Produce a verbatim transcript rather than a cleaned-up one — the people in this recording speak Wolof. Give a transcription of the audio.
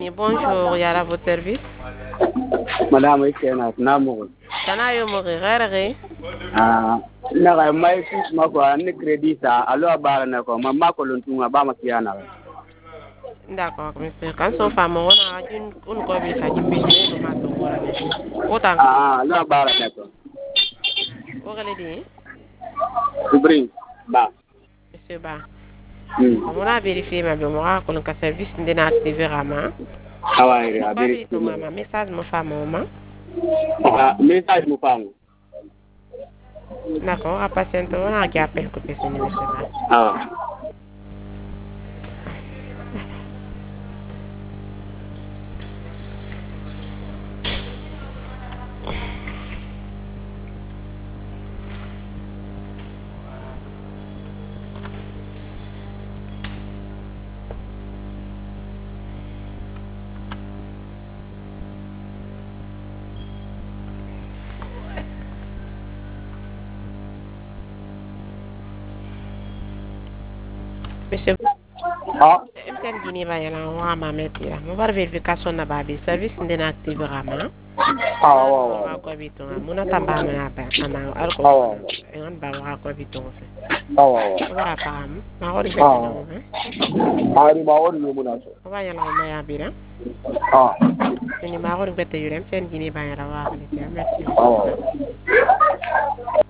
Bonjour, il y a à votre service. Madame Ikena Namu. Sana yo mo rere. Ah, na mai ku mako an credit alo abara na ko mamma ko luntunga ba makiana. D'accord, monsieur. Quand son femme on a une une ko bi fa jimbe ne no ma to wora ne. Ota. Ah, alo abara na ko. O gele di. Kubrin ba. Monsieur Ba. Hmm. On a vérifié ma mémoire ko ka service ndena activer ama. Hawaii Ba abiri. bi to ma message mo femme o ma. Ah, message mo fango. D'accord, a patiente on a qui appelle ko pe monsieur Ba. Ah. Monsieur Ah. Mten gini ba yana wa ma metira. Mo bar verification na ba bi service ndena activer ama. Ah, wa Wa ko bi to muna tamba na ba ama al ko. wa. Ngan ba wa ko bi to fe. Ah, wa wa. Wara pam. Ma ko di Ah. no. Ah, ni ba woni mo na so. Wa yana ma ya bi na. Ah. Ni ma ko di bete yurem sen gini ba yana wa ko ni. Merci. Ah, wa.